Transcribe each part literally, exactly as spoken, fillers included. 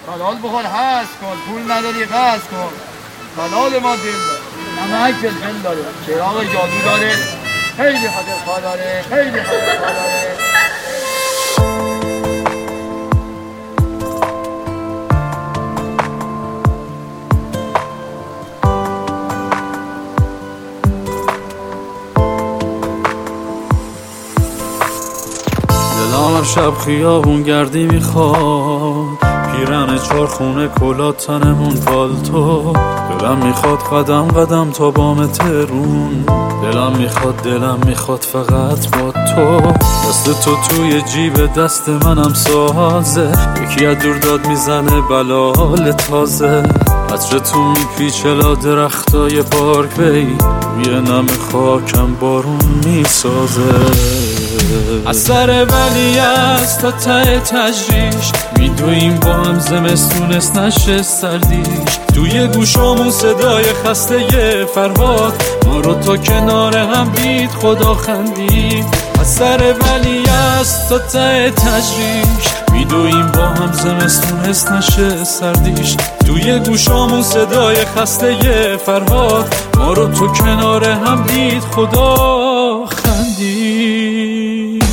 حلال بخور هست کن، پول نداری قصد کن. حلال ما دل داره، نمک فلفل داره، چراغ جادو داره، خیلی خاطرخواه داره، خیلی خاطرخواه داره. دلم شب خیابون گردی میخواد، پیرن چارخونه کلاه تنمون پالتو. دلم میخواد قدم قدم تا بام ترون، دلم میخواد دلم میخواد فقط با تو. دست تو توی جیب دست منم سازه، یکی از دور داد میزنه بلال تازه. عطر تو میپیچه لا درختای پارک وی، روی نم خاکم بارون میسازه. از سر ولیعصر تا ته تجریش، میدویم با هم زمستونست نشه سردیش. توی گوشامون صدای خسته فرهاد، ما رو تا کنار هم دید خدا خندید. از سر ولیعصر تا ته تجریش، میدویم با هم زمستونست نشه سردیش. توی گوشامون صدای خسته فرهاد، ما رو تو کنار هم دید خدا خندید.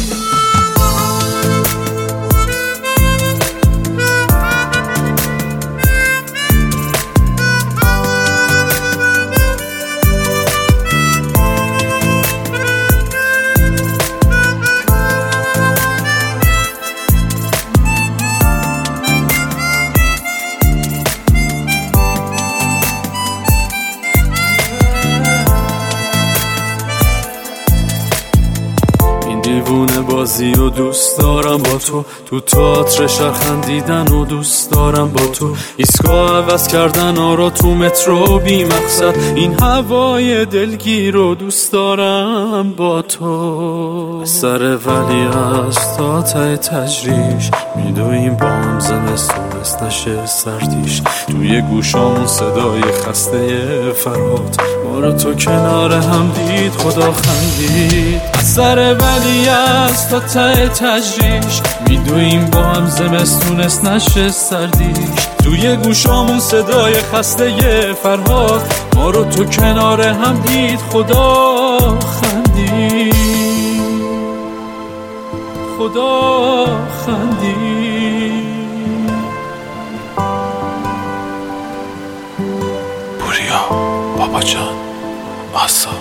دیوونه بازی و دوست دارم با تو، تو تئاتر شهر خندیدن و دوست دارم با تو. ایستگاه عوض کردن آرا تو مترو بی مقصد، این هوای دلگیر رو دوست دارم با تو. سر ولیعصر تا ته تجریش، میدویم با هم زمستونست نشه سردیش. توی گوشامون صدای خسته فرهاد، ما رو تو کنار هم دید خدا خندید. از سر ولیعصر تا ته تجریش، میدویم با هم زمستونست نشه سردیش. توی گوشامون صدای خسته فرهاد، ما رو تو کنار هم دید خدا خندید. خدا خندید. پوریا بابا جان آسا